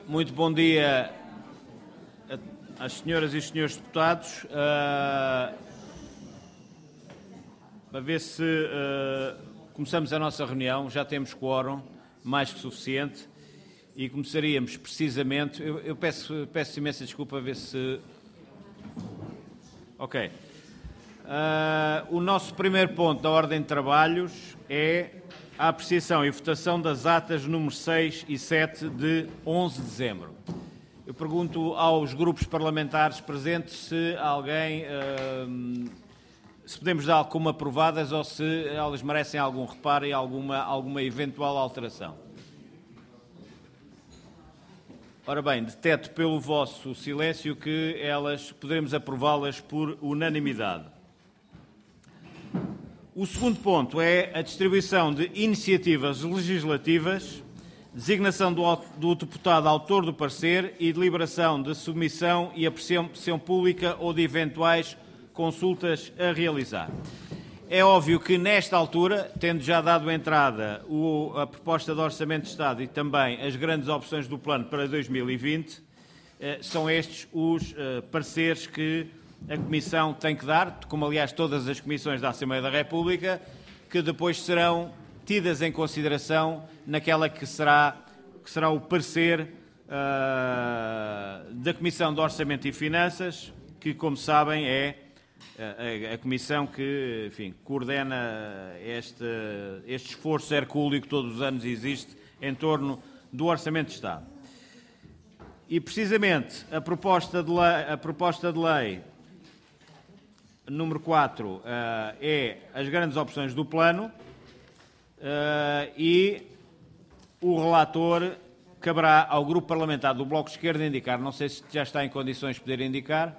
Muito bom dia às senhoras e senhores deputados. Para ver se começamos a nossa reunião, já temos quórum, mais que suficiente, e começaríamos precisamente... Eu peço imensa desculpa, a ver se... Ok. O nosso primeiro ponto da ordem de trabalhos é a apreciação e votação das atas número 6 e 7 de 11 de dezembro. Eu pergunto aos grupos parlamentares presentes se alguém, se podemos dar como aprovadas ou se elas merecem algum reparo e alguma eventual alteração. Ora bem, deteto pelo vosso silêncio que elas poderemos aprová-las por unanimidade. O segundo ponto é a distribuição de iniciativas legislativas, designação do deputado autor do parecer e deliberação de submissão e apreciação pública ou de eventuais consultas a realizar. É óbvio que, nesta altura, tendo já dado entrada a proposta de Orçamento de Estado e também as grandes opções do plano para 2020, são estes os pareceres que a Comissão tem que dar, como aliás todas as comissões da Assembleia da República, que depois serão tidas em consideração naquela que será o parecer da Comissão de Orçamento e Finanças, que, como sabem, é a comissão que, enfim, coordena este esforço hercúleo que todos os anos existe em torno do Orçamento de Estado. E, precisamente, a proposta de lei número 4 é as grandes opções do plano e o relator caberá ao grupo parlamentar do Bloco de Esquerda indicar. Não sei se já está em condições de poder indicar.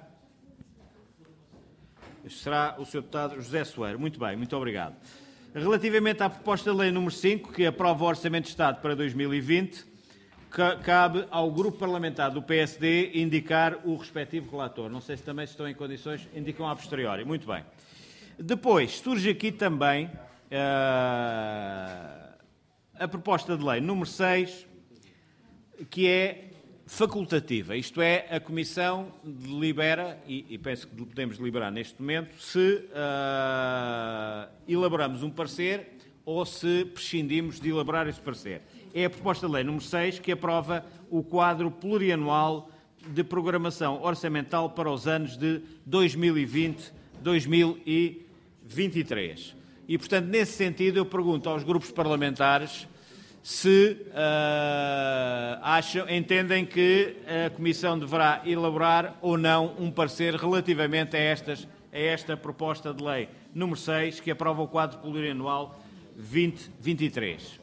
Este será o Sr. Deputado José Soeiro. Muito bem, muito obrigado. Relativamente à proposta de lei número 5, que aprova o Orçamento de Estado para 2020, cabe ao grupo parlamentar do PSD indicar o respectivo relator. Não sei se também estão em condições, indicam a posteriori. Muito bem. Depois, surge aqui também a proposta de lei número 6, que é facultativa. Isto é, a Comissão delibera, e penso que podemos deliberar neste momento, se elaboramos um parecer ou se prescindimos de elaborar esse parecer. É a proposta de lei número 6 que aprova o quadro plurianual de programação orçamental para os anos de 2020-2023. E, portanto, nesse sentido, eu pergunto aos grupos parlamentares se entendem que a Comissão deverá elaborar ou não um parecer relativamente a esta proposta de lei número 6, que aprova o quadro plurianual 2023.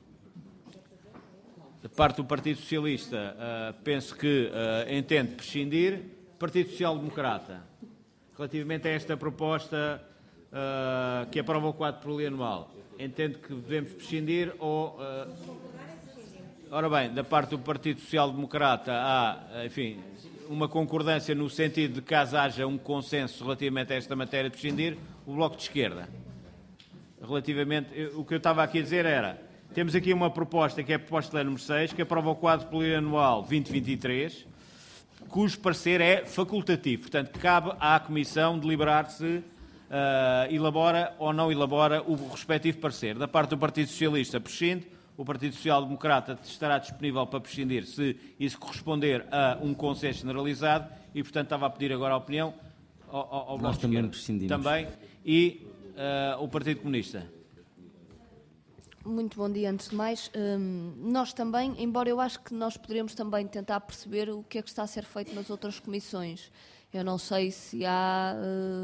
Da parte do Partido Socialista, penso que entende prescindir. Partido Social Democrata, relativamente a esta proposta que aprova o quadro plurianual, entende que devemos prescindir ou... Ora bem, da parte do Partido Social Democrata há, enfim, uma concordância no sentido de que caso haja um consenso relativamente a esta matéria de prescindir, o Bloco de Esquerda. Relativamente, o que eu estava aqui a dizer era, temos aqui uma proposta que é a proposta de lei número 6, que aprova o quadro plurianual 2023, cujo parecer é facultativo. Portanto, cabe à Comissão deliberar se elabora ou não elabora o respectivo parecer. Da parte do Partido Socialista, prescinde. O Partido Social Democrata estará disponível para prescindir se isso corresponder a um consenso generalizado e, portanto, estava a pedir agora a opinião ao Nós também prescindimos. Também. E o Partido Comunista. Muito bom dia, antes de mais. Nós também, embora eu acho que nós poderíamos também tentar perceber o que é que está a ser feito nas outras comissões. Eu não sei se há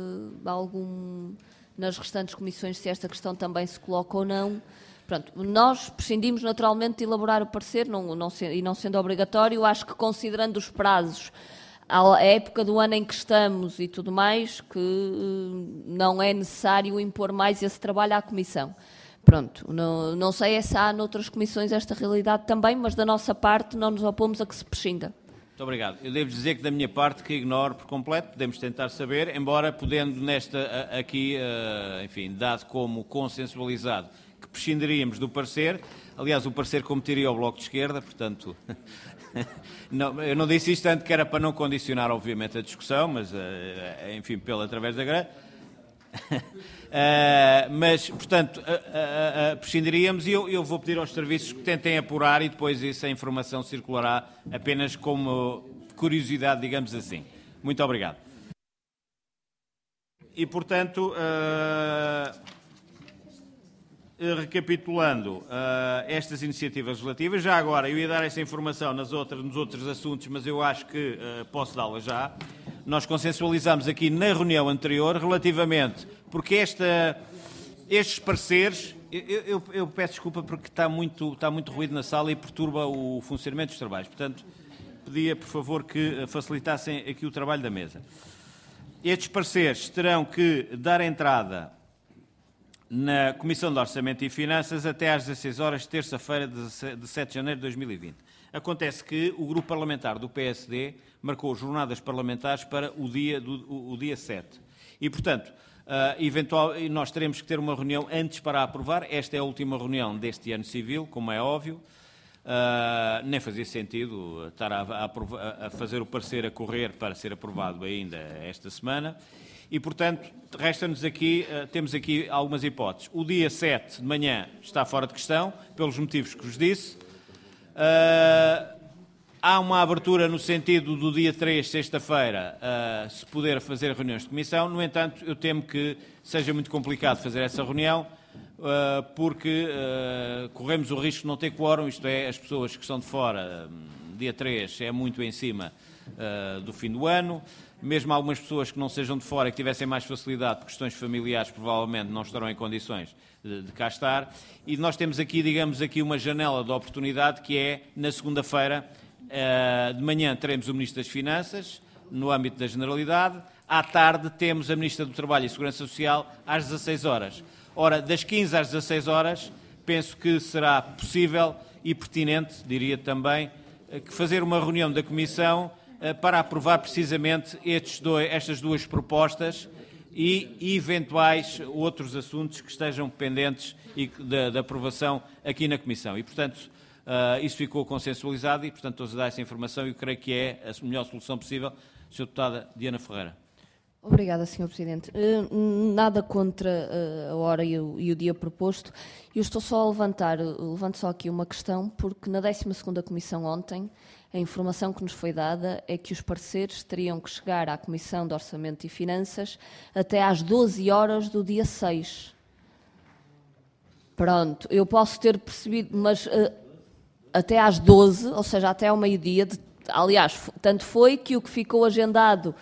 nas restantes comissões, se esta questão também se coloca ou não. Pronto, nós prescindimos naturalmente de elaborar o parecer, e não sendo obrigatório, acho que considerando os prazos, a época do ano em que estamos e tudo mais, que não é necessário impor mais esse trabalho à Comissão. Pronto, não sei se há noutras comissões esta realidade também, mas da nossa parte não nos opomos a que se prescinda. Muito obrigado. Eu devo dizer que da minha parte que ignoro por completo, podemos tentar saber, embora podendo nesta aqui, enfim, dado como consensualizado que prescindiríamos do parecer. Aliás, o parecer competiria ao Bloco de Esquerda, portanto... Não, eu não disse isto tanto que era para não condicionar, obviamente, a discussão, mas, enfim, através da grande... mas, portanto, prescindiríamos e eu vou pedir aos serviços que tentem apurar e depois essa informação circulará apenas como curiosidade, digamos assim. Muito obrigado. E, portanto, recapitulando estas iniciativas legislativas, já agora eu ia dar essa informação nos outros assuntos, mas eu acho que posso dá-la já. Nós consensualizamos aqui na reunião anterior relativamente, porque estes pareceres, eu peço desculpa porque está muito ruído na sala e perturba o funcionamento dos trabalhos, portanto, pedia, por favor, que facilitassem aqui o trabalho da mesa. Estes pareceres terão que dar entrada na Comissão de Orçamento e Finanças até às 16 horas, terça-feira, de 7 de janeiro de 2020. Acontece que o Grupo Parlamentar do PSD marcou jornadas parlamentares para o dia 7. E, portanto, nós teremos que ter uma reunião antes para aprovar. Esta é a última reunião deste ano civil, como é óbvio. Nem fazia sentido estar a fazer o parecer a correr para ser aprovado ainda esta semana. E, portanto, resta-nos aqui, temos aqui algumas hipóteses. O dia 7 de manhã está fora de questão, pelos motivos que vos disse. Há uma abertura no sentido do dia 3, sexta-feira, se poder fazer reuniões de comissão. No entanto, eu temo que seja muito complicado fazer essa reunião, porque corremos o risco de não ter quórum, isto é, as pessoas que estão de fora, dia 3 é muito em cima do fim do ano. Mesmo algumas pessoas que não sejam de fora e que tivessem mais facilidade por questões familiares, provavelmente não estarão em condições de cá estar. E nós temos aqui, digamos, aqui uma janela de oportunidade que é, na segunda-feira, de manhã teremos o Ministro das Finanças, no âmbito da Generalidade. À tarde temos a Ministra do Trabalho e Segurança Social, às 16 horas. Ora, das 15 às 16 horas, penso que será possível e pertinente, diria também, que fazer uma reunião da Comissão para aprovar precisamente estas duas propostas e eventuais outros assuntos que estejam pendentes de aprovação aqui na Comissão. E, portanto, isso ficou consensualizado e, portanto, estou a dar essa informação e eu creio que é a melhor solução possível. Sra. Deputada Diana Ferreira. Obrigada, Sr. Presidente. Nada contra a hora e o dia proposto. Eu estou só a levanto só aqui uma questão, porque na 12ª Comissão ontem, a informação que nos foi dada é que os pareceres teriam que chegar à Comissão de Orçamento e Finanças até às 12 horas do dia 6. Pronto, eu posso ter percebido, mas até às 12, ou seja, até ao meio-dia, aliás, tanto foi que o que ficou agendado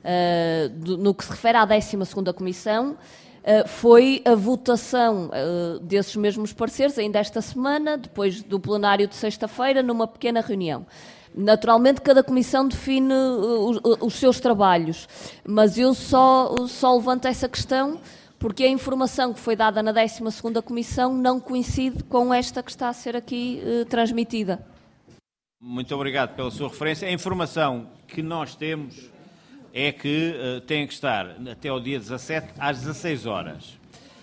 no que se refere à 12ª Comissão, foi a votação desses mesmos pareceres, ainda esta semana, depois do plenário de sexta-feira, numa pequena reunião. Naturalmente, cada comissão define os seus trabalhos, mas eu só levanto essa questão porque a informação que foi dada na 12ª Comissão não coincide com esta que está a ser aqui transmitida. Muito obrigado pela sua referência. A informação que nós temos é que tem que estar até ao dia 17 às 16 horas.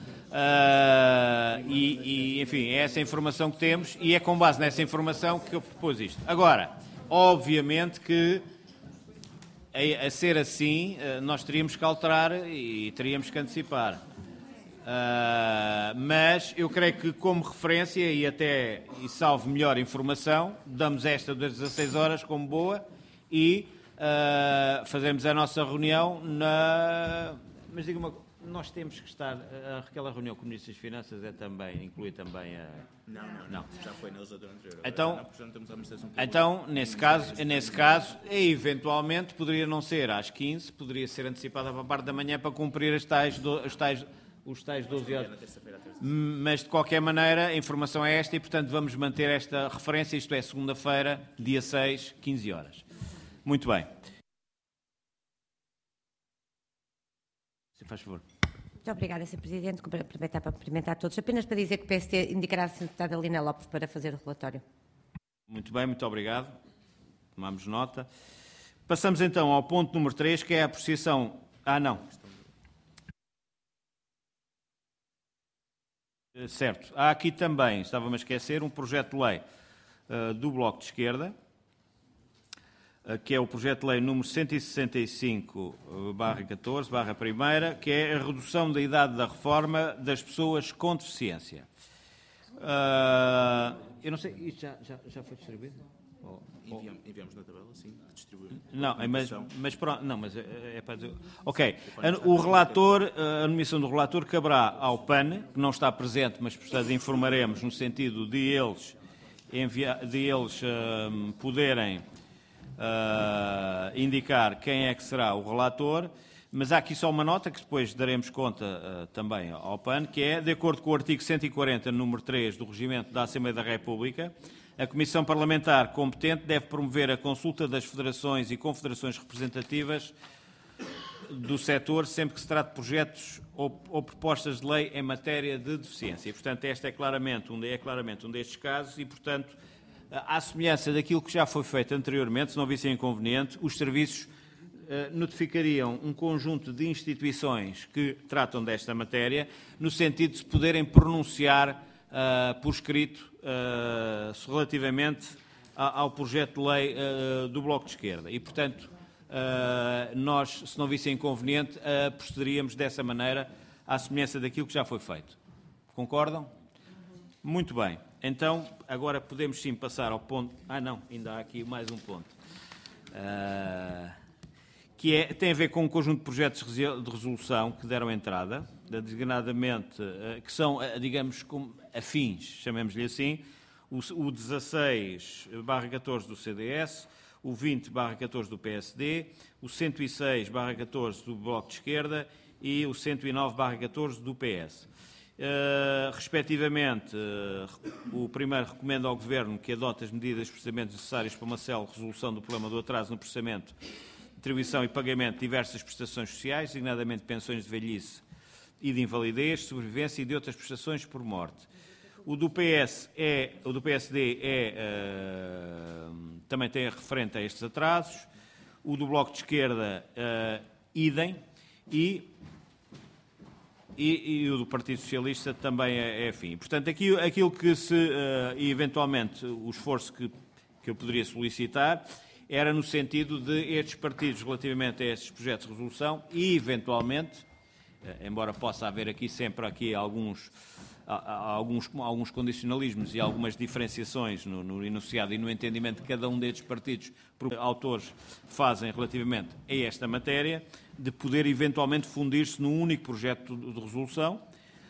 Enfim, é essa informação que temos e é com base nessa informação que eu propus isto. Agora, obviamente que, a ser assim, nós teríamos que alterar e teríamos que antecipar. Mas eu creio que, como referência e salvo melhor informação, damos esta das 16 horas como boa e fazemos a nossa reunião Mas diga uma coisa, nós temos que estar... Aquela reunião com o Ministro das Finanças inclui também a... Não. Já foi na legislatura anterior. Então, nesse caso, eventualmente, poderia não ser às 15, poderia ser antecipada para a parte da manhã para cumprir os tais 12 horas. Mas, de qualquer maneira, a informação é esta e, portanto, vamos manter esta referência, isto é, segunda-feira, dia 6, 15 horas. Muito bem. Se faz favor. Muito obrigada, Sr. Presidente. Aproveitar para cumprimentar todos. Apenas para dizer que o PST indicará a Sra. Deputada Lina Lopes para fazer o relatório. Muito bem, muito obrigado. Tomamos nota. Passamos então ao ponto número 3, que é a apreciação... Certo. Há aqui também, estava-me a esquecer, um projeto de lei do Bloco de Esquerda, que é o projeto de lei número 165/14/1, que é a redução da idade da reforma das pessoas com deficiência. Eu não sei, isto já foi distribuído? Enviamos na tabela, sim, que distribuímos. Não, mas pronto, não, mas é para dizer. Ok, o relator, a nomeação do relator caberá ao PAN, que não está presente, mas portanto informaremos no sentido de eles poderem indicar quem é que será o relator, mas há aqui só uma nota que depois daremos conta também ao PAN, que é, de acordo com o artigo 140, número 3 do Regimento da Assembleia da República, a Comissão Parlamentar competente deve promover a consulta das federações e confederações representativas do setor sempre que se trate de projetos ou propostas de lei em matéria de deficiência. E, portanto, este é claramente um destes casos e, portanto, à semelhança daquilo que já foi feito anteriormente, se não vissem inconveniente, os serviços notificariam um conjunto de instituições que tratam desta matéria, no sentido de se poderem pronunciar por escrito relativamente ao projeto de lei do Bloco de Esquerda. E, portanto, nós, se não vissem inconveniente, procederíamos dessa maneira à semelhança daquilo que já foi feito. Concordam? Muito bem. Então, agora podemos sim passar ao ponto... não, ainda há aqui mais um ponto. Que tem a ver com um conjunto de projetos de resolução que deram entrada, designadamente, que são, digamos, afins, chamemos-lhe assim, o 16/14 do CDS, o 20/14 do PSD, o 106/14 do Bloco de Esquerda e o 109/14 do PS. Respectivamente, o primeiro recomenda ao Governo que adote as medidas e procedimentos necessários para uma célere resolução do problema do atraso no processamento, distribuição e pagamento de diversas prestações sociais, designadamente pensões de velhice e de invalidez, sobrevivência e de outras prestações por morte. O do PSD também tem referente a estes atrasos. O do Bloco de Esquerda, idem. E o do Partido Socialista também é afim. Portanto, aquilo que e eventualmente o esforço que eu poderia solicitar era no sentido de estes partidos, relativamente a estes projetos de resolução, e eventualmente, embora possa haver aqui sempre alguns condicionalismos e algumas diferenciações no enunciado e no entendimento que cada um destes partidos, autores, fazem relativamente a esta matéria, de poder eventualmente fundir-se num único projeto de resolução,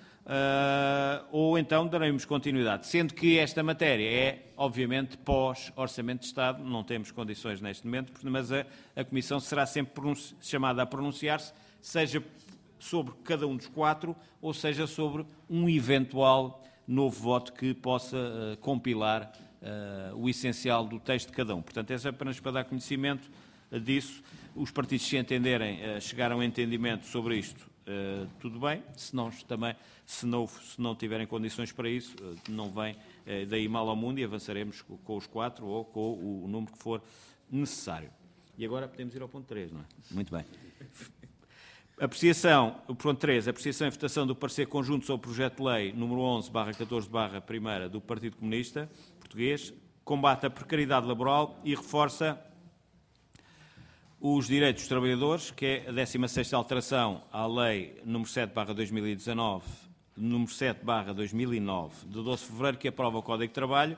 ou então daremos continuidade, sendo que esta matéria é, obviamente, pós-Orçamento de Estado, não temos condições neste momento, mas a Comissão será sempre chamada a pronunciar-se, seja sobre cada um dos quatro, ou seja sobre um eventual novo voto que possa compilar o essencial do texto de cada um. Portanto, é apenas para dar conhecimento disso. Os partidos, se entenderem, chegaram a entendimento sobre isto, tudo bem, se não tiverem condições para isso, não vem daí mal ao mundo e avançaremos com os quatro ou com o número que for necessário. E agora podemos ir ao ponto 3, não é? Muito bem. O ponto 3, apreciação e votação do parecer conjunto sobre o projeto de lei número 11/14/1 do Partido Comunista Português, combate a precariedade laboral e reforça os direitos dos trabalhadores, que é a 16ª alteração à Lei número 7/2019, número 7/2009, de 12 de fevereiro, que aprova o Código de Trabalho,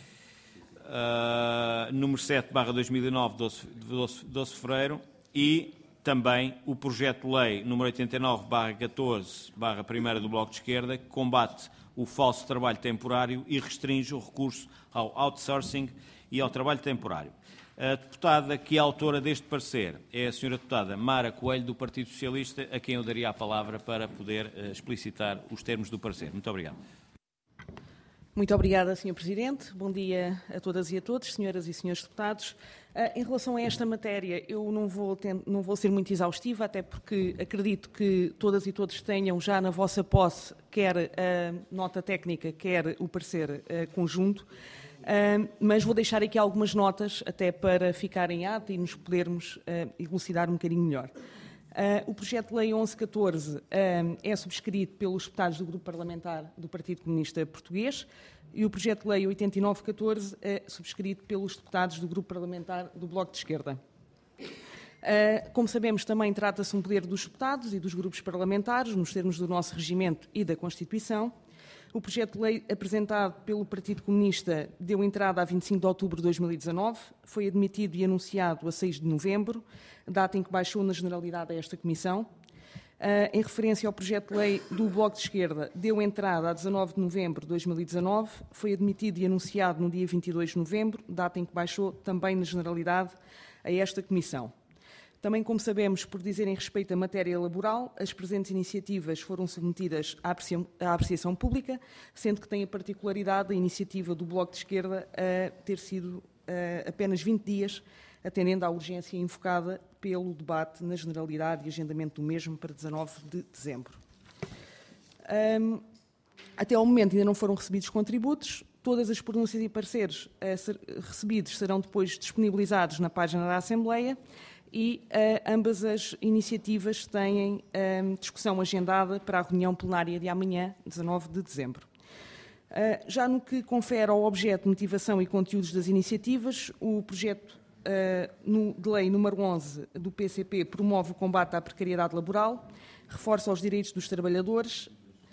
número 7/2009, de 12 de fevereiro, e também o projeto de lei número 89/14/1 do Bloco de Esquerda, que combate o falso trabalho temporário e restringe o recurso ao outsourcing e ao trabalho temporário. A deputada que é autora deste parecer é a senhora deputada Mara Coelho, do Partido Socialista, a quem eu daria a palavra para poder explicitar os termos do parecer. Muito obrigado. Muito obrigada, Sr. Presidente. Bom dia a todas e a todos, senhoras e senhores deputados. Em relação a esta matéria, eu não vou ser muito exaustiva, até porque acredito que todas e todos tenham já na vossa posse quer a nota técnica, quer o parecer conjunto, mas vou deixar aqui algumas notas até para ficar em ato e nos podermos elucidar um bocadinho melhor. O projeto de lei 1114 é subscrito pelos deputados do Grupo Parlamentar do Partido Comunista Português e o projeto de lei 8914 é subscrito pelos deputados do Grupo Parlamentar do Bloco de Esquerda. Como sabemos, também trata-se um poder dos deputados e dos grupos parlamentares, nos termos do nosso regimento e da Constituição. O projeto de lei apresentado pelo Partido Comunista deu entrada a 25 de outubro de 2019, foi admitido e anunciado a 6 de novembro, data em que baixou na generalidade a esta Comissão. Em referência ao projeto de lei do Bloco de Esquerda, deu entrada a 19 de novembro de 2019, foi admitido e anunciado no dia 22 de novembro, data em que baixou também na generalidade a esta Comissão. Também, como sabemos, por dizerem respeito à matéria laboral, as presentes iniciativas foram submetidas à apreciação pública, sendo que tem a particularidade a iniciativa do Bloco de Esquerda a ter sido apenas 20 dias, atendendo à urgência invocada pelo debate na generalidade e agendamento do mesmo para 19 de dezembro. Até ao momento ainda não foram recebidos contributos. Todas as pronúncias e pareceres recebidos serão depois disponibilizados na página da Assembleia e ambas as iniciativas têm discussão agendada para a reunião plenária de amanhã, 19 de dezembro. Já no que confere ao objeto, motivação e conteúdos das iniciativas, o projeto de lei número 11 do PCP promove o combate à precariedade laboral, reforça os direitos dos trabalhadores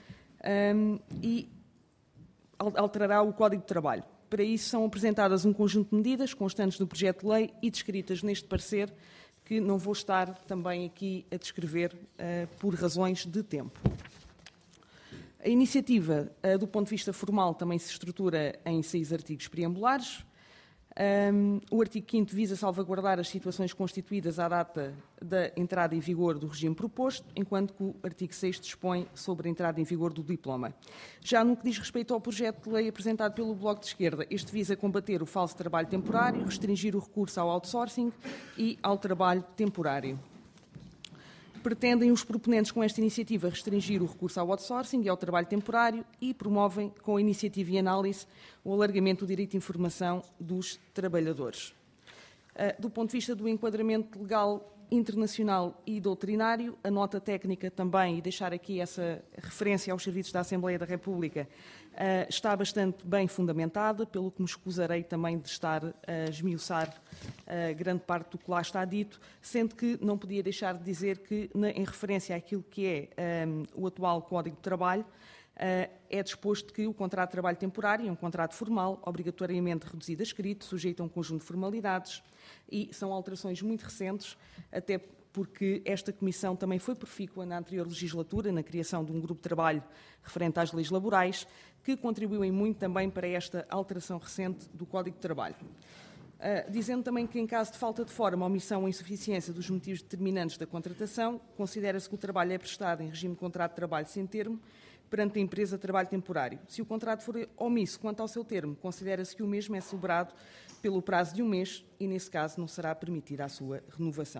e alterará o Código de Trabalho. Para isso são apresentadas um conjunto de medidas constantes do projeto de lei e descritas neste parecer, que não vou estar também aqui a descrever por razões de tempo. A iniciativa, do ponto de vista formal, também se estrutura em 6 artigos preambulares. O artigo 5º visa salvaguardar as situações constituídas à data da entrada em vigor do regime proposto, enquanto que o artigo 6º dispõe sobre a entrada em vigor do diploma. Já no que diz respeito ao projeto de lei apresentado pelo Bloco de Esquerda, este visa combater o falso trabalho temporário, restringir o recurso ao outsourcing e ao trabalho temporário. Pretendem os proponentes com esta iniciativa restringir o recurso ao outsourcing e ao trabalho temporário e promovem, com a iniciativa e análise, o alargamento do direito de informação dos trabalhadores. Do ponto de vista do enquadramento legal internacional e doutrinário, a nota técnica também, e deixar aqui essa referência aos serviços da Assembleia da República, está bastante bem fundamentada, pelo que me escusarei também de estar a esmiuçar grande parte do que lá está dito, sendo que não podia deixar de dizer que, em referência àquilo que é o atual Código de Trabalho, é disposto que o contrato de trabalho temporário é um contrato formal, obrigatoriamente reduzido a escrito, sujeito a um conjunto de formalidades, e são alterações muito recentes, até porque esta Comissão também foi profícua na anterior legislatura, na criação de um grupo de trabalho referente às leis laborais, que contribuem muito também para esta alteração recente do Código de Trabalho. Dizendo também que, em caso de falta de forma, omissão ou insuficiência dos motivos determinantes da contratação, considera-se que o trabalho é prestado em regime de contrato de trabalho sem termo, perante a empresa de trabalho temporário. Se o contrato for omisso quanto ao seu termo, considera-se que o mesmo é celebrado pelo prazo de um mês e, nesse caso, não será permitida a sua renovação.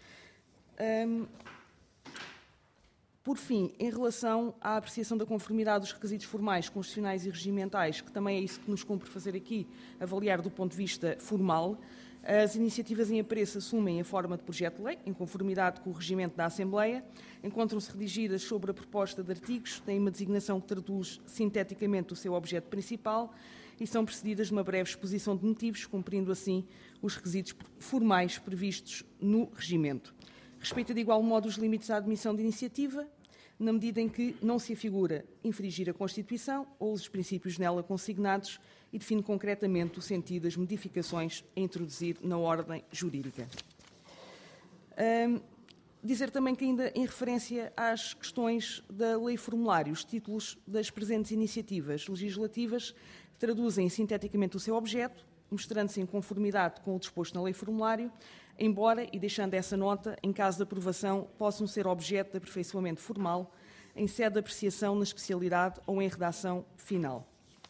Por fim, em relação à apreciação da conformidade dos requisitos formais, constitucionais e regimentais, que também é isso que nos cumpre fazer aqui, avaliar do ponto de vista formal, as iniciativas em apreço assumem a forma de projeto de lei, em conformidade com o regimento da Assembleia, encontram-se redigidas sobre a proposta de artigos, têm uma designação que traduz sinteticamente o seu objeto principal e são precedidas de uma breve exposição de motivos, cumprindo assim os requisitos formais previstos no regimento. Respeita de igual modo os limites à admissão de iniciativa, na medida em que não se afigura infringir a Constituição ou os princípios nela consignados e define concretamente o sentido das modificações a introduzir na ordem jurídica. Dizer também que, ainda em referência às questões da lei formulário, os títulos das presentes iniciativas legislativas traduzem sinteticamente o seu objeto, mostrando-se em conformidade com o disposto na lei formulário, embora, e deixando essa nota, em caso de aprovação, possam ser objeto de aperfeiçoamento formal, em sede de apreciação na especialidade ou em redação final.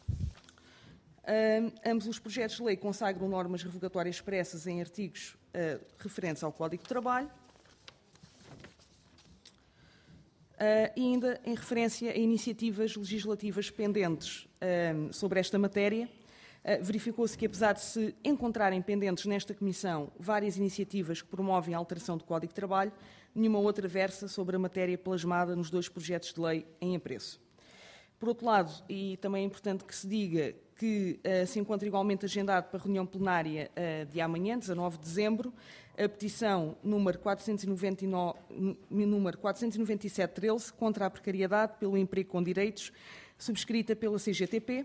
Ambos os projetos de lei consagram normas revogatórias expressas em artigos referentes ao Código de Trabalho, e ainda em referência a iniciativas legislativas pendentes sobre esta matéria, verificou-se que, apesar de se encontrarem pendentes nesta Comissão várias iniciativas que promovem a alteração do Código de Trabalho, nenhuma outra versa sobre a matéria plasmada nos 2 projetos de lei em apreço. Por outro lado, e também é importante que se diga que se encontra igualmente agendado para a reunião plenária de amanhã, 19 de dezembro, a petição número 497-13 contra a precariedade pelo emprego com direitos, subscrita pela CGTP,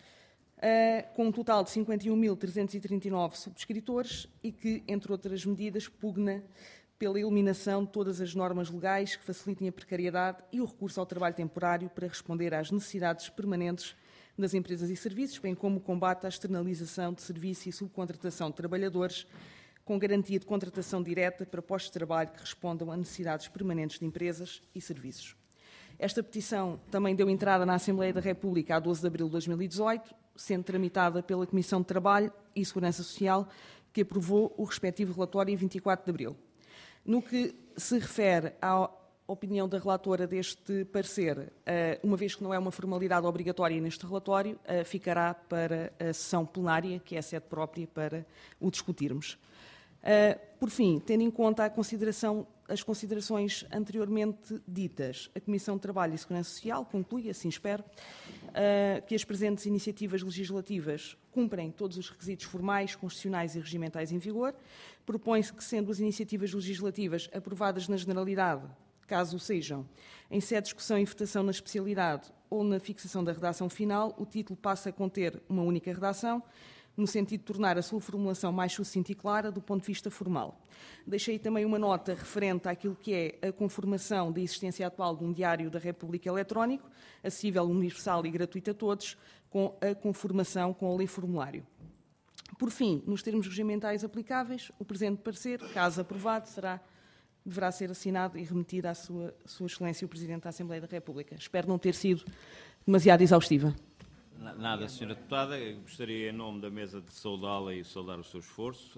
com um total de 51.339 subscritores e que, entre outras medidas, pugna pela eliminação de todas as normas legais que facilitem a precariedade e o recurso ao trabalho temporário para responder às necessidades permanentes das empresas e serviços, bem como o combate à externalização de serviço e subcontratação de trabalhadores, com garantia de contratação direta para postos de trabalho que respondam a necessidades permanentes de empresas e serviços. Esta petição também deu entrada na Assembleia da República a 12 de abril de 2018, sendo tramitada pela Comissão de Trabalho e Segurança Social, que aprovou o respectivo relatório em 24 de abril. No que se refere à opinião da relatora deste parecer, uma vez que não é uma formalidade obrigatória neste relatório, ficará para a sessão plenária, que é a sede própria para o discutirmos. Por fim, tendo em conta as considerações anteriormente ditas, a Comissão de Trabalho e Segurança Social conclui, assim espero, que as presentes iniciativas legislativas cumprem todos os requisitos formais, constitucionais e regimentais em vigor. Propõe-se que, sendo as iniciativas legislativas aprovadas na generalidade, caso o sejam, em sede de discussão e votação na especialidade ou na fixação da redação final, o título passa a conter uma única redação, no sentido de tornar a sua formulação mais sucinta e clara do ponto de vista formal. Deixei também uma nota referente àquilo que é a conformação da existência atual de um Diário da República eletrónico, acessível, universal e gratuito a todos, com a conformação com a lei formulário. Por fim, nos termos regimentais aplicáveis, o presente parecer, caso aprovado, deverá ser assinado e remetido à Sua Excelência o Presidente da Assembleia da República. Espero não ter sido demasiado exaustiva. Nada, Sra. Deputada. Eu gostaria, em nome da mesa, de saudá-la e saudar o seu esforço.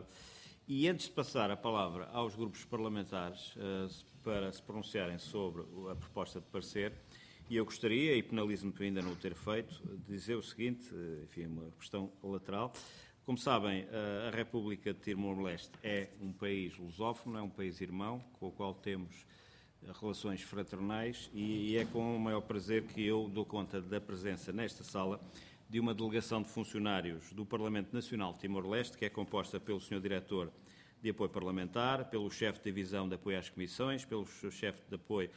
E antes de passar a palavra aos grupos parlamentares para se pronunciarem sobre a proposta de parecer, e eu gostaria, e penalizo-me por ainda não o ter feito, de dizer o seguinte, enfim, uma questão lateral. Como sabem, a República de Timor-Leste é um país lusófono, é um país irmão, com o qual temos relações fraternais, e é com o maior prazer que eu dou conta da presença nesta sala de uma delegação de funcionários do Parlamento Nacional de Timor-Leste, que é composta pelo Sr. Diretor de Apoio Parlamentar, pelo Chefe de Divisão de Apoio às Comissões, pelo Chefe de Apoio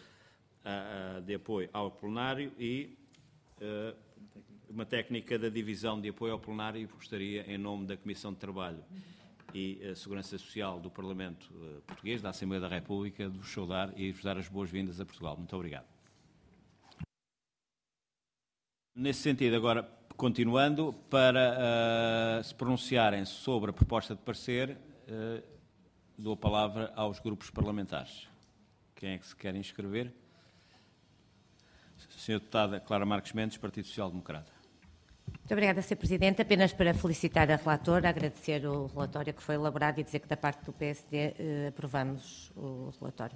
ao Plenário e uma técnica da Divisão de Apoio ao Plenário, e gostaria, em nome da Comissão de Trabalho e Segurança Social do Parlamento Português, da Assembleia da República, de vos saudar e vos dar as boas-vindas a Portugal. Muito obrigado. Nesse sentido, agora, continuando, para se pronunciarem sobre a proposta de parecer, dou a palavra aos grupos parlamentares. Quem é que se quer inscrever? Sra. Deputada Clara Marques Mendes, Partido Social Democrata. Muito obrigada, Sr. Presidente. Apenas para felicitar a relatora, agradecer o relatório que foi elaborado e dizer que da parte do PSD aprovamos o relatório.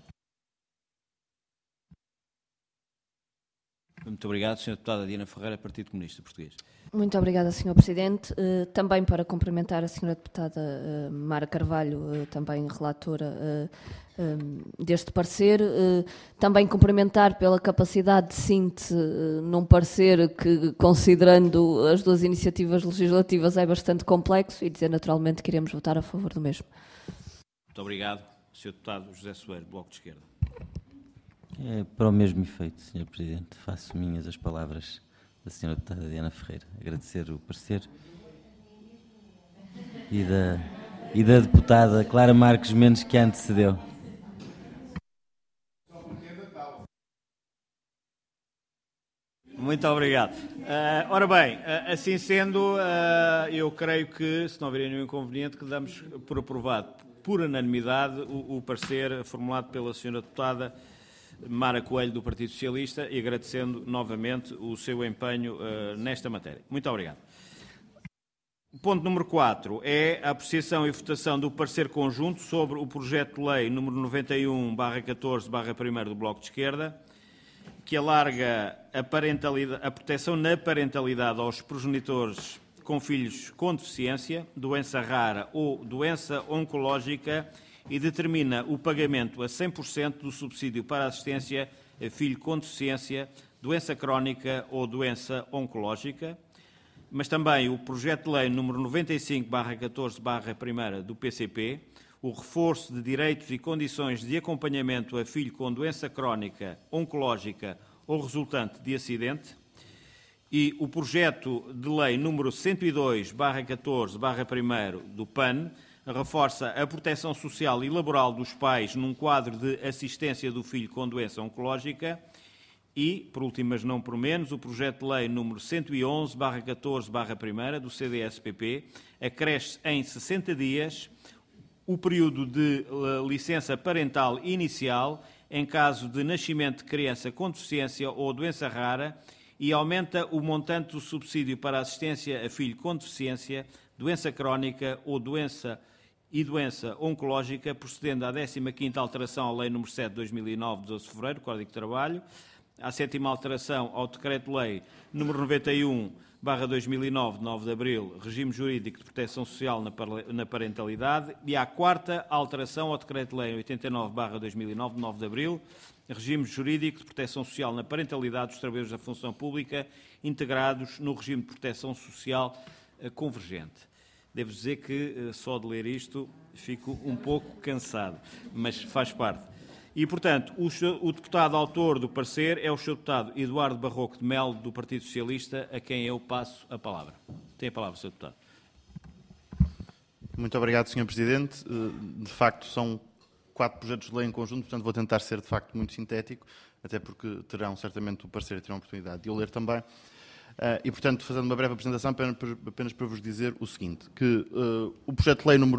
Muito obrigado, Sra. Deputada Diana Ferreira, Partido Comunista Português. Muito obrigada, Sr. Presidente. Também para cumprimentar a Sra. Deputada Mara Carvalho, também relatora deste parecer. Também cumprimentar pela capacidade de síntese num parecer que, considerando as 2 iniciativas legislativas, é bastante complexo, e dizer naturalmente que iremos votar a favor do mesmo. Muito obrigado, Sr. Deputado José Soeiro, Bloco de Esquerda. É para o mesmo efeito, Sr. Presidente. Faço minhas as palavras da Sra. Deputada Diana Ferreira. Agradecer o parecer e da deputada Clara Marques Mendes, que a antecedeu. Muito obrigado. Ora bem, assim sendo, eu creio que, se não houver nenhum inconveniente, que damos por aprovado, por unanimidade, o parecer formulado pela Sra. Deputada Mara Coelho, do Partido Socialista, e agradecendo novamente o seu empenho nesta matéria. Muito obrigado. Ponto número 4 é a apreciação e votação do parecer conjunto sobre o projeto de lei número 91/14/1 do Bloco de Esquerda, que alarga a proteção na parentalidade aos progenitores com filhos com deficiência, doença rara ou doença oncológica e determina o pagamento a 100% do subsídio para assistência a filho com deficiência, doença crónica ou doença oncológica, mas também o projeto de lei número 95/14/1 do PCP, o reforço de direitos e condições de acompanhamento a filho com doença crónica, oncológica ou resultante de acidente, e o projeto de lei número 102/14/1 do PAN, reforça a proteção social e laboral dos pais num quadro de assistência do filho com doença oncológica e, por último, mas não por menos, o projeto de lei número 111/14/1 do CDS-PP acresce em 60 dias o período de licença parental inicial em caso de nascimento de criança com deficiência ou doença rara e aumenta o montante do subsídio para assistência a filho com deficiência, doença crónica ou doença oncológica, procedendo à 15ª alteração à Lei nº 7 de 2009, de 12 de fevereiro, Código de Trabalho, à 7ª alteração ao Decreto-Lei nº 91/2009, de 9 de abril, Regime Jurídico de Proteção Social na Parentalidade, e à 4ª alteração ao Decreto-Lei 89/2009, de 9 de abril, Regime Jurídico de Proteção Social na Parentalidade dos Trabalhadores da Função Pública integrados no Regime de Proteção Social Convergente. Devo dizer que, só de ler isto, fico um pouco cansado, mas faz parte. E, portanto, o deputado autor do parecer é o Sr. Deputado Eduardo Barroco de Melo, do Partido Socialista, a quem eu passo a palavra. Tem a palavra, Sr. Deputado. Muito obrigado, Sr. Presidente. De facto, são 4 projetos de lei em conjunto, portanto vou tentar ser, de facto, muito sintético, até porque terão certamente o parecer e terão a oportunidade de eu ler também. E, portanto, fazendo uma breve apresentação, apenas para vos dizer o seguinte, que o projeto de lei número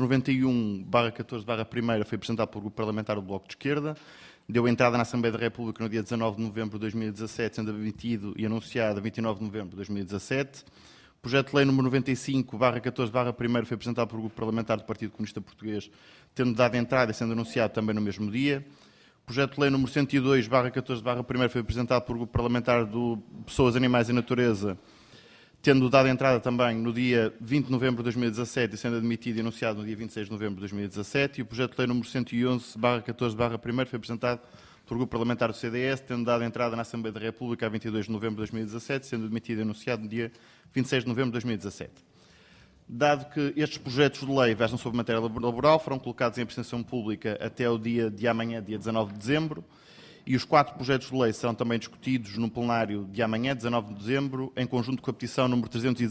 91/14/1 foi apresentado pelo Grupo Parlamentar do Bloco de Esquerda, deu entrada na Assembleia da República no dia 19 de novembro de 2017, sendo admitido e anunciado a 29 de novembro de 2017. O projeto de lei número 95/14/1 foi apresentado pelo Grupo Parlamentar do Partido Comunista Português, tendo dado entrada e sendo anunciado também no mesmo dia. O projeto de lei número 102/14/1 foi apresentado pelo Grupo Parlamentar do Pessoas, Animais e Natureza, tendo dado entrada também no dia 20 de novembro de 2017 e sendo admitido e anunciado no dia 26 de novembro de 2017. E o projeto de lei número 111/14/1 foi apresentado pelo Grupo Parlamentar do CDS, tendo dado entrada na Assembleia da República a 22 de novembro de 2017, sendo admitido e anunciado no dia 26 de novembro de 2017. Dado que estes projetos de lei versam sobre matéria laboral, foram colocados em apresentação pública até o dia de amanhã, dia 19 de dezembro, e os 4 projetos de lei serão também discutidos no plenário de amanhã, 19 de dezembro, em conjunto com a petição número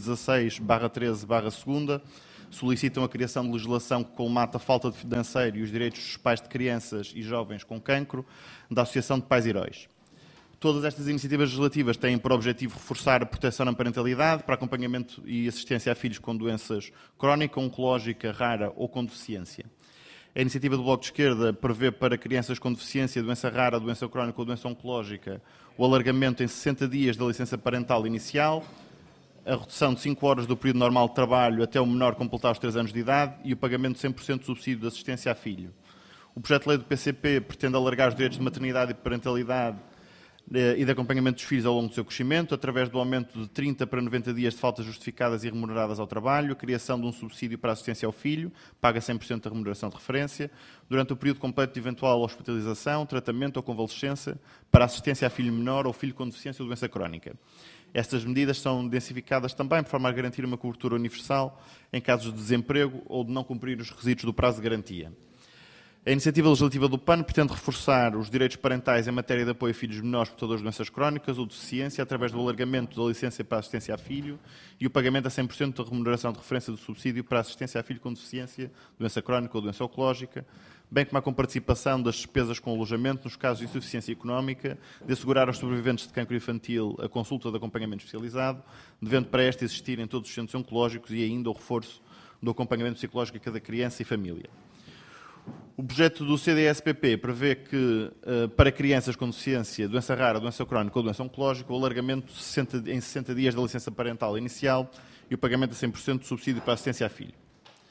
316/13/2, solicitam a criação de legislação que colmata a falta de financeiro e os direitos dos pais de crianças e jovens com cancro, da Associação de Pais Heróis. Todas estas iniciativas legislativas têm por objetivo reforçar a proteção na parentalidade para acompanhamento e assistência a filhos com doenças crónica, oncológica, rara ou com deficiência. A iniciativa do Bloco de Esquerda prevê para crianças com deficiência, doença rara, doença crónica ou doença oncológica o alargamento em 60 dias da licença parental inicial, a redução de 5 horas do período normal de trabalho até o menor completar os 3 anos de idade e o pagamento de 100% do subsídio de assistência a filho. O projeto de lei do PCP pretende alargar os direitos de maternidade e parentalidade e de acompanhamento dos filhos ao longo do seu crescimento, através do aumento de 30 para 90 dias de faltas justificadas e remuneradas ao trabalho, a criação de um subsídio para a assistência ao filho, paga 100% da remuneração de referência, durante o período completo de eventual hospitalização, tratamento ou convalescença, para a assistência a filho menor ou filho com deficiência ou doença crónica. Estas medidas são densificadas também por forma a garantir uma cobertura universal em casos de desemprego ou de não cumprir os requisitos do prazo de garantia. A iniciativa legislativa do PAN pretende reforçar os direitos parentais em matéria de apoio a filhos menores portadores de doenças crónicas ou deficiência através do alargamento da licença para assistência a filho e o pagamento a 100% da remuneração de referência do subsídio para assistência a filho com deficiência, doença crónica ou doença oncológica, bem como a comparticipação das despesas com alojamento nos casos de insuficiência económica, de assegurar aos sobreviventes de cancro infantil a consulta de acompanhamento especializado, devendo para esta existir em todos os centros oncológicos e ainda o reforço do acompanhamento psicológico a cada criança e família. O projeto do CDS-PP prevê que, para crianças com deficiência, doença rara, doença crónica ou doença oncológica, o alargamento em 60 dias da licença parental inicial e o pagamento a 100% do subsídio para assistência a filho.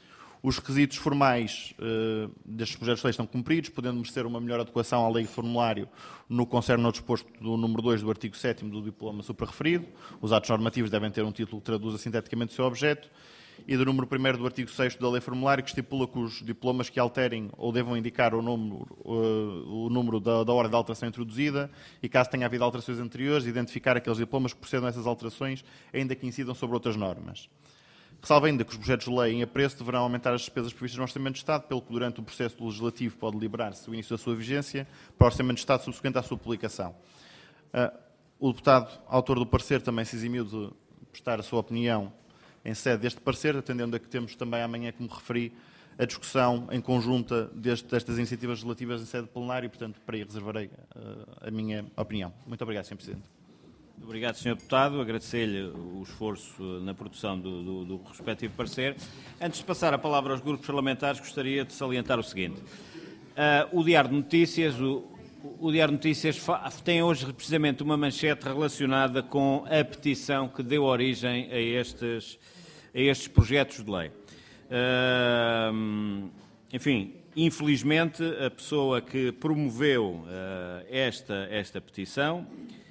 Os requisitos formais destes projetos de lei estão cumpridos, podendo merecer uma melhor adequação à lei e formulário no que concerne ao disposto do número 2 do artigo 7º do diploma suprarreferido. Os atos normativos devem ter um título que traduza sinteticamente o seu objeto. E do número 1º do artigo 6º da lei formulário, que estipula que os diplomas que alterem ou devam indicar o número da ordem de alteração introduzida e, caso tenha havido alterações anteriores, identificar aqueles diplomas que procedam a essas alterações, ainda que incidam sobre outras normas. Ressalva ainda que os projetos de lei em apreço deverão aumentar as despesas previstas no Orçamento de Estado, pelo que durante o processo legislativo pode liberar-se o início da sua vigência para o Orçamento de Estado subsequente à sua publicação. O deputado, autor do parecer, também se eximiu de prestar a sua opinião em sede deste parecer, atendendo a que temos também amanhã, como referi, a discussão em conjunta destas iniciativas legislativas em sede plenária e, portanto, para aí reservarei a minha opinião. Muito obrigado, Sr. Presidente. Muito obrigado, Sr. Deputado. Agradecer-lhe o esforço na produção do respectivo parecer. Antes de passar a palavra aos grupos parlamentares, gostaria de salientar o seguinte. O Diário de Notícias, o Diário de Notícias tem hoje precisamente uma manchete relacionada com a petição que deu origem a estes projetos de lei. Enfim, infelizmente, a pessoa que promoveu esta petição,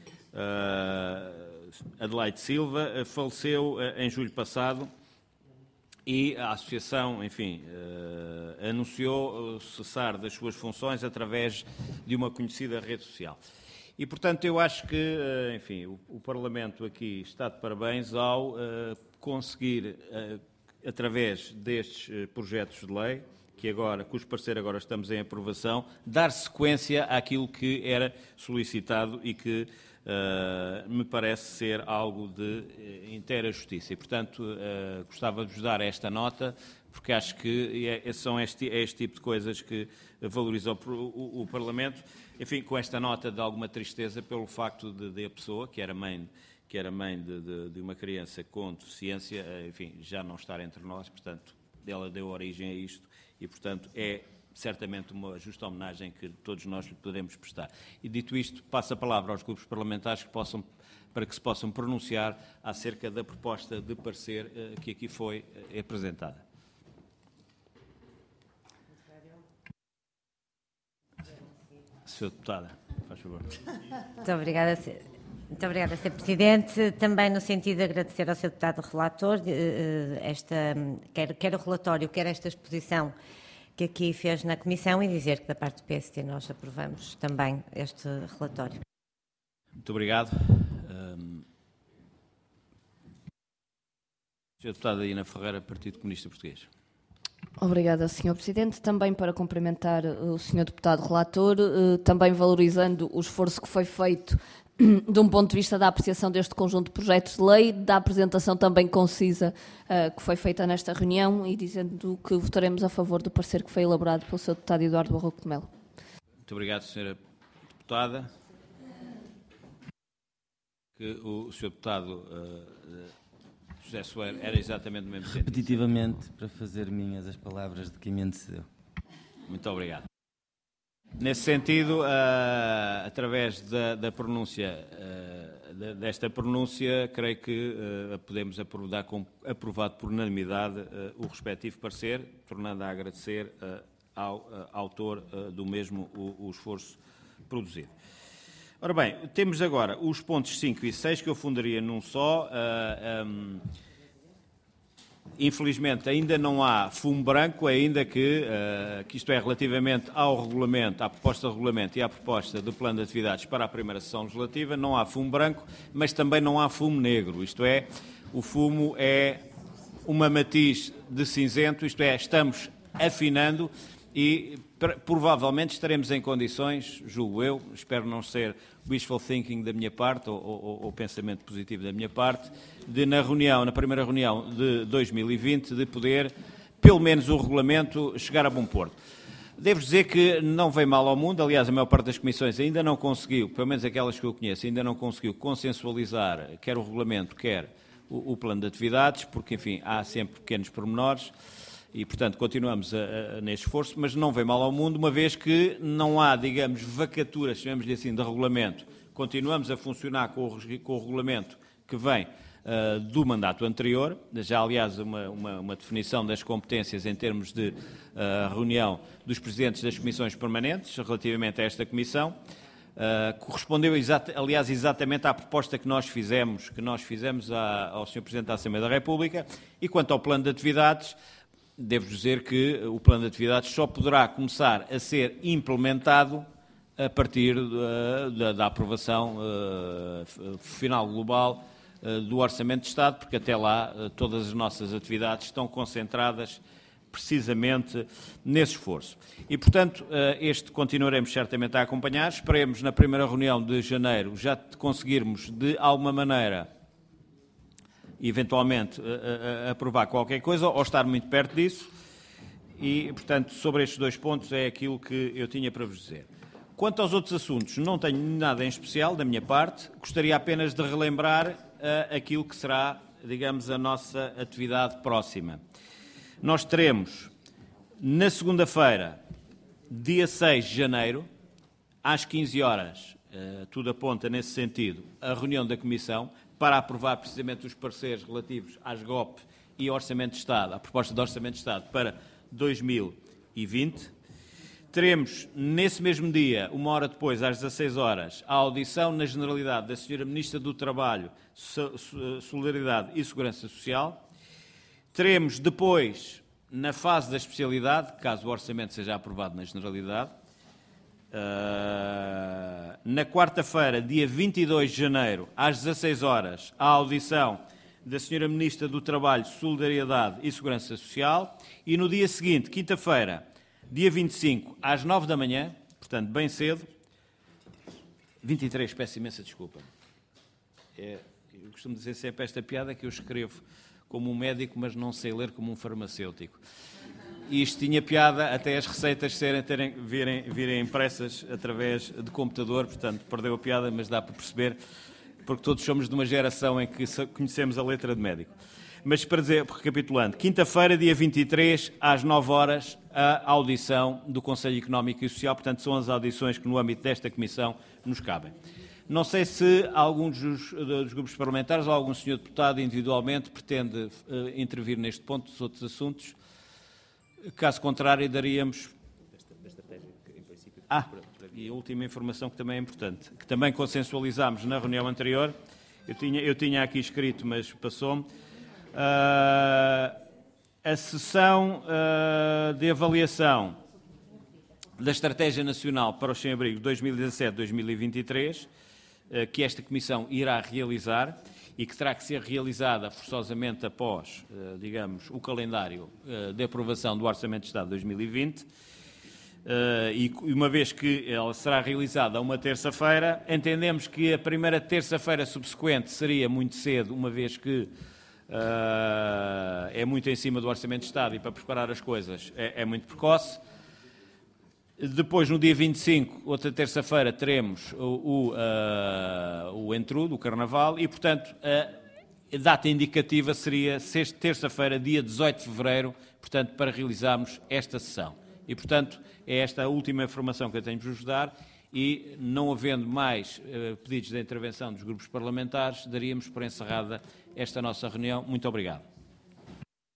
Adelaide Silva, faleceu em julho passado e a Associação, enfim, anunciou cessar das suas funções através de uma conhecida rede social. E, portanto, eu acho que, enfim, o Parlamento aqui está de parabéns ao conseguir, através destes projetos de lei, cujo parecer agora estamos em aprovação, dar sequência àquilo que era solicitado e que me parece ser algo de inteira justiça. E, portanto, gostava de vos dar esta nota, porque acho que são este tipo de coisas que valorizam o Parlamento. Enfim, com esta nota de alguma tristeza pelo facto de a pessoa, que era mãe de uma criança com deficiência, enfim, já não estar entre nós, portanto, ela deu origem a isto e, portanto, é certamente uma justa homenagem que todos nós lhe podemos prestar. E, dito isto, passo a palavra aos grupos parlamentares para que se possam pronunciar acerca da proposta de parecer que aqui foi apresentada. Sr. Deputada, faz favor. Muito obrigada, Sr. Presidente. Também no sentido de agradecer ao Sr. Deputado relator quer o relatório, quer esta exposição que aqui fez na Comissão e dizer que da parte do PSD nós aprovamos também este relatório. Muito obrigado. Sra. Deputada Diana Ferreira, Partido Comunista Português. Obrigada, Sr. Presidente. Também para cumprimentar o Sr. Deputado relator, também valorizando o esforço que foi feito de um ponto de vista da apreciação deste conjunto de projetos de lei, da apresentação também concisa que foi feita nesta reunião e dizendo que votaremos a favor do parecer que foi elaborado pelo Sr. Deputado Eduardo Barroco de Melo. Muito obrigado, Sra. Deputada. Que o Sr. Deputado José Soeiro era exatamente o mesmo sentido. Repetitivamente, para fazer minhas as palavras de quem me antecedeu. Muito obrigado. Nesse sentido, através da pronúncia, desta pronúncia, creio que podemos aprovado por unanimidade o respectivo parecer, tornando a agradecer ao autor do mesmo o esforço produzido. Ora bem, temos agora os pontos 5 e 6 que eu fundaria num só. Infelizmente, ainda não há fumo branco, ainda que isto é, relativamente ao regulamento, à proposta de regulamento e à proposta do plano de atividades para a primeira sessão legislativa, não há fumo branco, mas também não há fumo negro, isto é, o fumo é uma matiz de cinzento, isto é, estamos afinando e provavelmente estaremos em condições, julgo eu, espero não ser wishful thinking da minha parte ou pensamento positivo da minha parte, de na primeira reunião de 2020, de poder, pelo menos o regulamento, chegar a bom porto. Devo dizer que não vem mal ao mundo, aliás, a maior parte das comissões ainda não conseguiu, pelo menos aquelas que eu conheço, ainda não conseguiu consensualizar quer o regulamento, quer o plano de atividades, porque, enfim, há sempre pequenos pormenores. E, portanto, continuamos neste esforço, mas não vem mal ao mundo, uma vez que não há, digamos, vacaturas, chamemos-lhe assim, de regulamento. Continuamos a funcionar com o regulamento que vem do mandato anterior. Já, aliás, uma definição das competências em termos de reunião dos presidentes das comissões permanentes relativamente a esta comissão. Correspondeu, aliás, exatamente à proposta que nós fizemos ao Sr. Presidente da Assembleia da República. E quanto ao plano de atividades, devo dizer que o plano de atividades só poderá começar a ser implementado a partir da aprovação final global do Orçamento de Estado, porque até lá todas as nossas atividades estão concentradas precisamente nesse esforço. E, portanto, continuaremos certamente a acompanhar. Esperemos, na primeira reunião de janeiro, já conseguirmos, de alguma maneira, eventualmente, aprovar qualquer coisa, ou estar muito perto disso. E, portanto, sobre estes 2 pontos é aquilo que eu tinha para vos dizer. Quanto aos outros assuntos, não tenho nada em especial da minha parte. Gostaria apenas de relembrar aquilo que será, digamos, a nossa atividade próxima. Nós teremos, na segunda-feira, dia 6 de janeiro, às 15 horas, tudo aponta nesse sentido, a reunião da Comissão para aprovar precisamente os pareceres relativos às GOP e ao Orçamento de Estado, à proposta de Orçamento de Estado para 2020. Teremos, nesse mesmo dia, 1 hora depois, às 16 horas, a audição na Generalidade da Sra. Ministra do Trabalho, Solidariedade e Segurança Social. Teremos depois, na fase da especialidade, caso o orçamento seja aprovado na Generalidade, na quarta-feira, dia 22 de janeiro, às 16 horas, a audição da Sra. Ministra do Trabalho, Solidariedade e Segurança Social. E no dia seguinte, quinta-feira, dia 25, às 9 da manhã, portanto, bem cedo, 23, peço imensa desculpa. Eu costumo dizer sempre esta piada que eu escrevo como um médico, mas não sei ler como um farmacêutico. E isto tinha piada até as receitas virem impressas através de computador, portanto, perdeu a piada, mas dá para perceber, porque todos somos de uma geração em que conhecemos a letra de médico. Mas, para dizer, recapitulando, quinta-feira, dia 23, às 9 horas, a audição do Conselho Económico e Social, portanto, são as audições que, no âmbito desta Comissão, nos cabem. Não sei se algum dos grupos parlamentares ou algum senhor deputado individualmente pretende intervir neste ponto dos outros assuntos. Caso contrário, daríamos... E a última informação que também é importante, que também consensualizámos na reunião anterior, eu tinha aqui escrito, mas passou-me, a sessão de avaliação da Estratégia Nacional para os Sem-Abrigo 2017-2023, que esta Comissão irá realizar e que terá que ser realizada forçosamente após, digamos, o calendário de aprovação do Orçamento de Estado de 2020, e uma vez que ela será realizada uma terça-feira, entendemos que a primeira terça-feira subsequente seria muito cedo, uma vez que é muito em cima do Orçamento de Estado e para preparar as coisas é muito precoce. Depois, no dia 25, outra terça-feira, teremos o entrudo, o Carnaval, e, portanto, a data indicativa seria terça-feira, dia 18 de fevereiro, portanto, para realizarmos esta sessão. E, portanto, é esta a última informação que eu tenho de vos dar e, não havendo mais pedidos de intervenção dos grupos parlamentares, daríamos por encerrada esta nossa reunião. Muito obrigado.